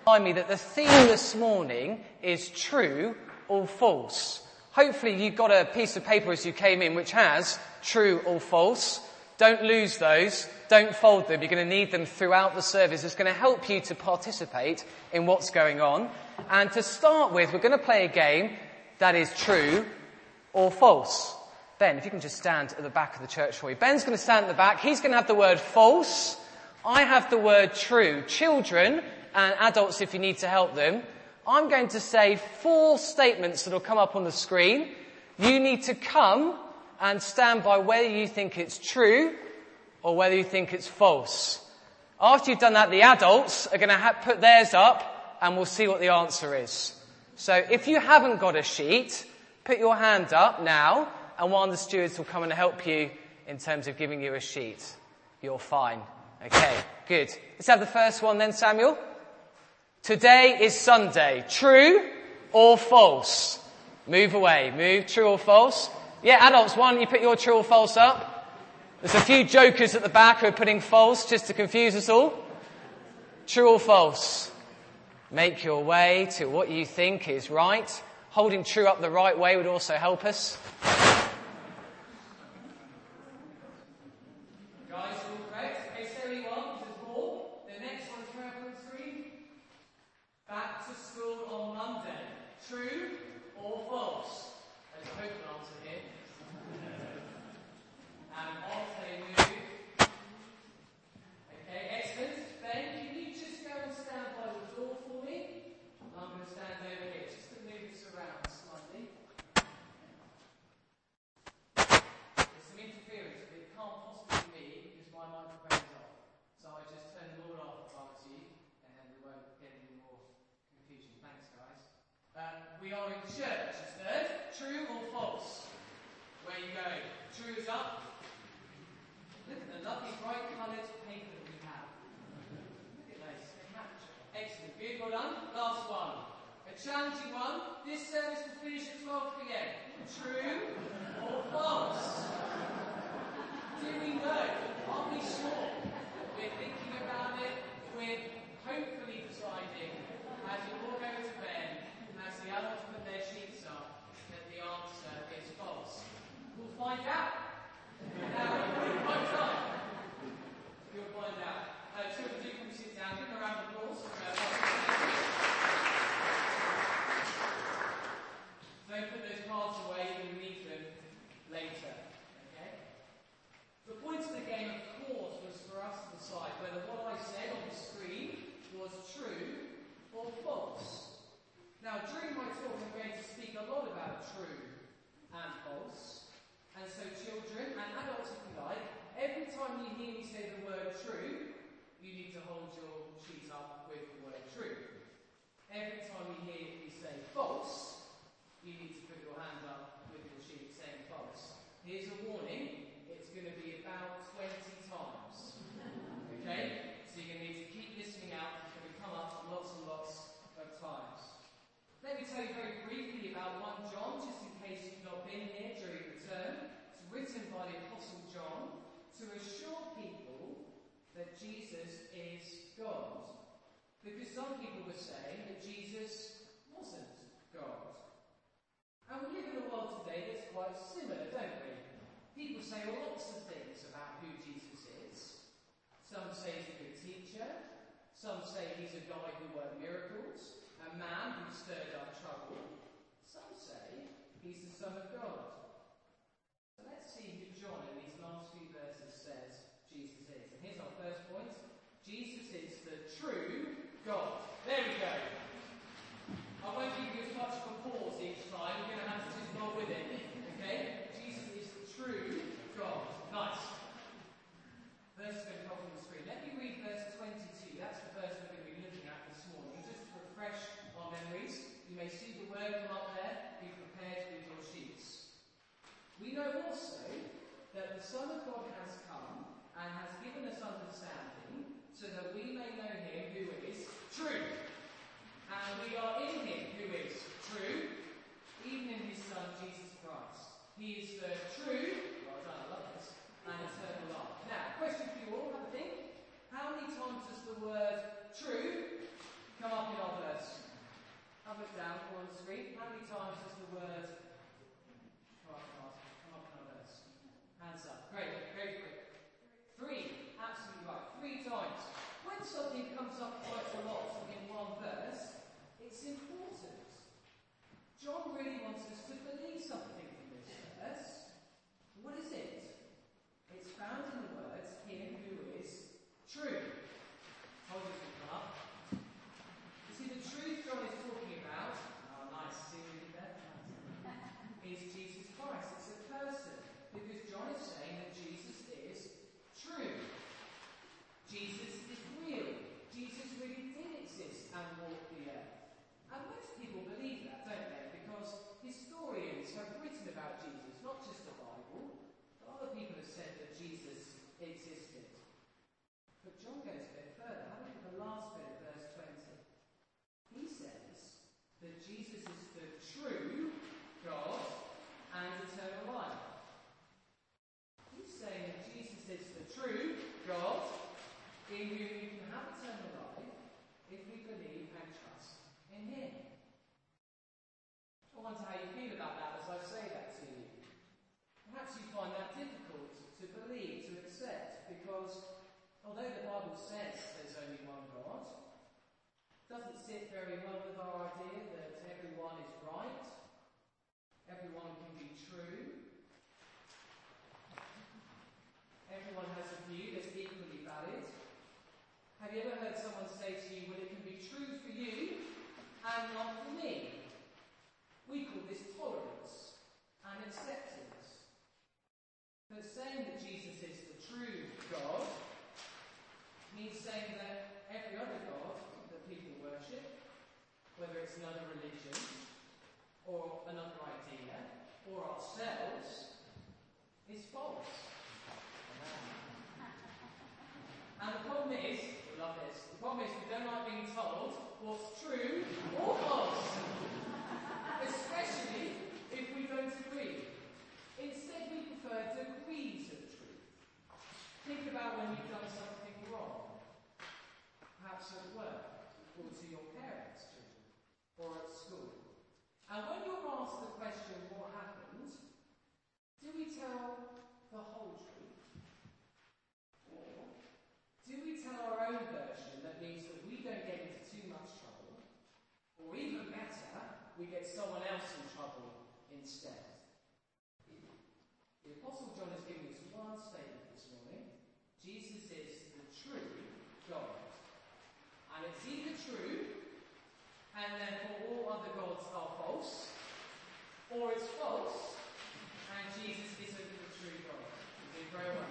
Remind me that the theme this morning is true or false. Hopefully you got a piece of paper as you came in which has true or false. Don't lose those. Don't fold them. You're going to need them throughout the service. It's going to help you to participate in what's going on. And to start with, we're going to play a game that is true or false. Ben, if you can just stand at the back of the church for me. Ben's going to stand at the back. He's going to have the word false. I have the word true. Children and adults, if you need to help them, I'm going to say 4 statements that will come up on the screen. You need to come and stand by whether you think it's true or whether you think it's false. After you've done that, the adults are going to put theirs up and we'll see what the answer is. So if you haven't got a sheet, put your hand up now and one of the stewards will come and help you in terms of giving you a sheet. You're fine. Okay, good. Let's have the first one then, Samuel. Today is Sunday. True or false? Move away. Move. True or false? Yeah, adults, why don't you put your true or false up? There's a few jokers at the back who are putting false just to confuse us all. True or false? Make your way to what you think is right. Holding true up the right way would also help us. Guys, all correct? Okay, so anyone, there's more. The next one's coming up on the screen. Back to school on Monday. True or false? There's a hope answer here. And off they move. Okay, excellent. Ben, can you just go and stand by the door for me? I'm going to stand over here just to move this around slightly. There's some interference, but it can't possibly be because my microphone is off. So I just turn them all off if I was you, and we won't get any more confusion. Thanks, guys. We are in church, is third. True or false? Where are you going? True is up. Look at the lovely bright coloured paper that we have. Look at those. They match. Excellent. Good. Well done. Last one. A challenging one. This service will finish at 12 p.m. True or false? Do we know? Are we sure? We're thinking about it. We're hopefully deciding as you walk over to Ben, as the adults put their sheets up, that the answer is false. We'll find out. Now, one time. You'll find out. Children, do come sit down. Give them a round of applause. Don't put those cards away. You'll need them later. Okay? The point of the game, of course, was for us to decide whether what I said on the screen was true or false. Now, during my talk, I'm going to speak a lot about true and false. And so children and adults, if you like, every time you hear me say the word true, you need to hold your sheet up with the word true. Every time you hear me say false, you need to put your hand up with your sheet saying false. Here's a warning, it's going to be about 20 times. Okay? So you're going to need to keep listening out, it's going to come up lots and lots of times. Let me tell you very briefly about 1 John, just in case you've not been here during the term. It's written by the Apostle John to assure people that Jesus is God. Because some people were saying that Jesus wasn't God. And we live in a world today that's quite similar, don't we? People say lots of things about who Jesus is. Some say he's a good teacher. Some say he's a guy who worked miracles. A man who stirred up trouble. Some say he's the Son of God. So let's see who John in these last few verses says Jesus is. And here's our first point. Jesus is the true God. There we go. I won't give you as much of a pause each time. You're going to have to just roll with it. Okay? Jesus is the true God. Nice. Verse is going to come on the screen. Let me read verse 22. That's the verse we're going to be looking at this morning. Just to refresh our memories. You may see the word come up there. Be prepared with your sheets. We know also that the Son of God has come and has given us understanding so that we may know him who is true. And we are in him who is true, even in his Son, Jesus Christ. He is the true, well done, I love this, and eternal life. Now, question for you all, have a think. How many times does the word true come up in our verse. Have it down on the screen. How many times does the word come up in our verse? Hands up. Great, great, great. 3, absolutely right. 3 times. When something comes up quite a lot in one verse, it's important. John really wants us to believe something from this verse. What is it? It's found in the words, him who is true. Told you to come up. You see, the truth John is talking about, oh nice, see what you did there? Is Jesus Christ. It's a person. Because John is saying that Jesus is true. Jesus is real. Jesus really did exist and walk the earth. And most people believe that, don't they? Because historians have written about Jesus, not just the Bible, but other people have said that Jesus existed. But John goes a bit further. Have a look at the last bit of verse 20. He says that Jesus is the true God and eternal life. He's saying that Jesus is the true God in whom you can have eternal life if we believe and trust in him. I wonder how you feel about that as I say that to you. Perhaps you find that difficult to believe, to accept, because although the Bible says there's only one God, it doesn't sit very well with our idea that everyone is right, everyone can be true, everyone has a view that's equally valid. Have you ever heard someone say to you, well, it can be true for you and not for me? We call this tolerance and acceptance. But saying that Jesus is the true God means saying that every other God that people worship, whether it's another religion or another idea or ourselves, is false. And the problem is, we love this, the problem is we don't like being told what's true or false. Especially if we don't agree. Instead, we prefer degrees of truth. Think about when you've done something wrong. Perhaps at work, or to your parents' children, or at school. And when you're asked the question, what happened, do we tell the whole truth? Or do we tell our own version that means that we don't get into too much trouble? Or even better, we get someone else in trouble instead. The Apostle John is giving us one statement this morning. Jesus is the true God. And it's either true, and therefore all other gods are false, or it's false, and Jesus isn't the true God. You did very well.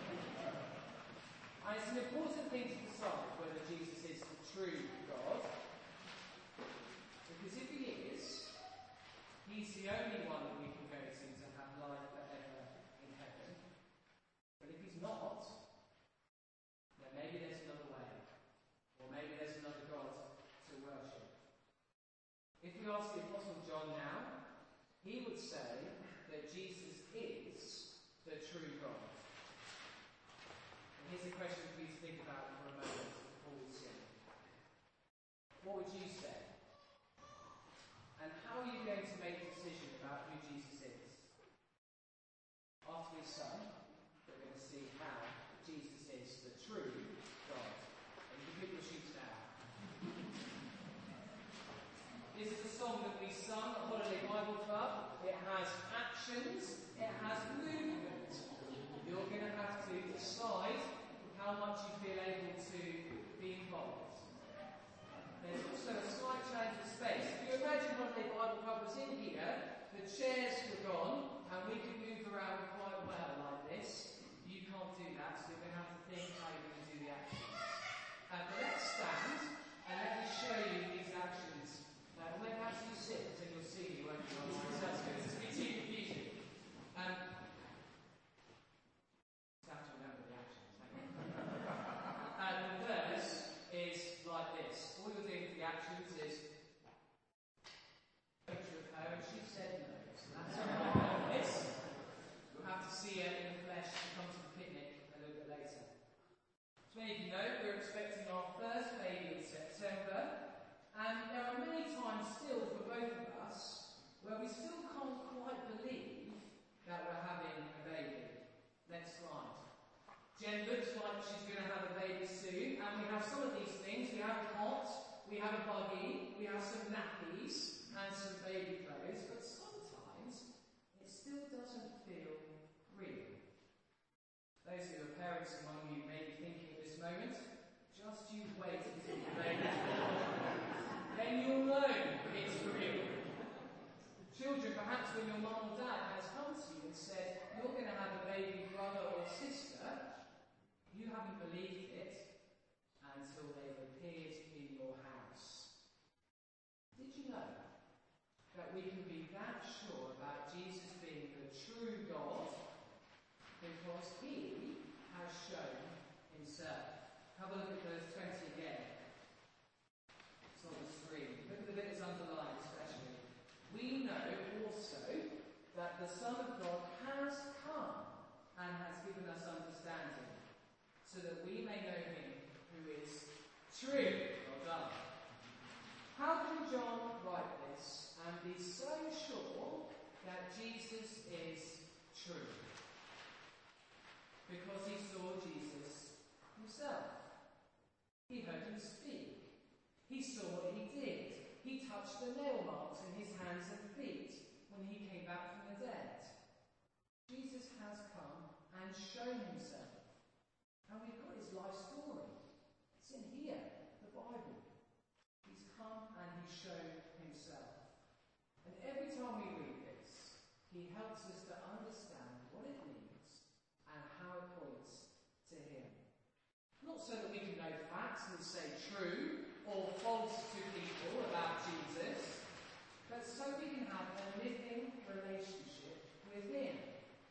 And it's an important thing to decide whether Jesus is the true God. Because if he is, he's the only one that we can go to have life forever in heaven. But if he's not, then maybe there's another way. Or maybe there's another God to worship. If we ask the Apostle John now, he would say that Jesus is the true God. And here's a question for you to think about for a moment before we sing. What would you say? And how are you going to make a decision about who Jesus is? After we sung, we're going to see how Jesus is the true God. And you can put your shoes down. This is a song that we sung at Holiday Bible Club. It has actions, it has movement. You're going to have to decide how much you feel able to be involved. There's also a slight change of space. If you imagine Holiday Bible Club was in here, the chairs were gone, and we could move around quite well like this. You can't do that, so you're going to have to think how you're going to do the actions. But let's stand, and let me show you these actions. When perhaps you sit, and you'll see me, won't you? That's good. It's going to be too confusing. Just have to remember the actions. And the verse is like this. All you're doing for the actions is a picture of her, and she said no. So that we have some nappies and some baby clothes, but sometimes it still doesn't feel real. Those who are parents among you may be thinking at this moment, just you wait until the baby's born. Then you'll know it's real. Children, perhaps when your mum or dad has come to you and said, you're going to have a baby brother or sister, you haven't believed it until they've appeared in your house. Did you know that we can be that sure about Jesus being the true God because he has shown himself? Have a look at verse 20 again. It's on the screen. Look at the bit that's underlined especially. We know also that the Son of God has come and has given us understanding, so that we may know him who is true. Well done. How can John write this and be so sure that Jesus is true? Because he saw Jesus himself. He heard him speak. He saw what he did. He touched the nail marks in his hands and feet when he came back from the dead. Jesus has come and shown himself. And we've got his life story. It's in here, the Bible. He's come and he's shown himself. And every time we read this, he helps us to understand what it means and how it points to him. Not so that we can know facts and say true or false to people about Jesus, but so we can have a living relationship with him.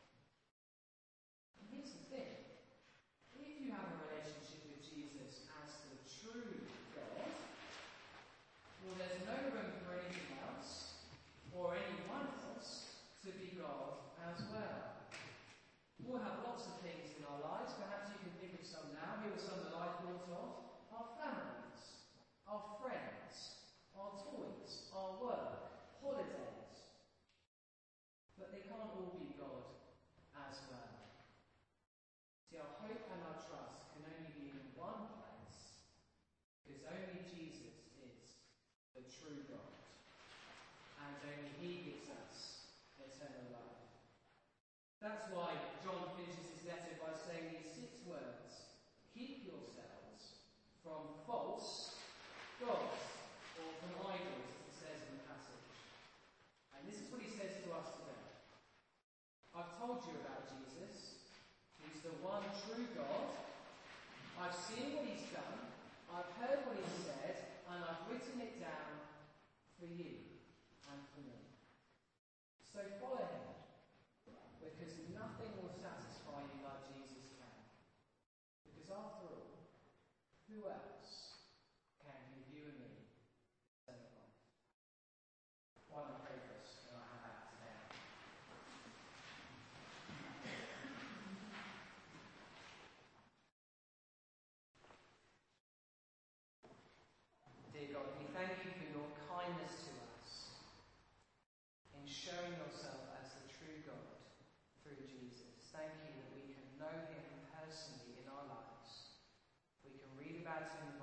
And here's the thing. If you have a relationship with Jesus as the true God, well, there's no room for anything else or anyone else to be God as well. We'll have lots of things in our lives. Perhaps you can think of some now. Here are some that I thought of. Our families, our friends, our toys, our work, holidays. But they can't all be God as well. See, our hope and our trust can only be in one place, because only Jesus is the true God, and only he gives us eternal life. That's why John finishes his letter by saying these 6 words: keep yourselves from false gods, or from idols, as it says in the passage. And this is what he says to us today. I've told you about Jesus. He's the one true God. I've seen what he's done. I've heard what he's said, and I've written it down for you and for me. So follow him, because nothing will satisfy you like Jesus can. Because after all, who else can give you and me eternal life? Why don't I pray for us and I'll have that today. Dear God, we thank you for your kindness to us in showing yourself as the true God through Jesus. Thank you that we can know him personally in our lives. We can read about him in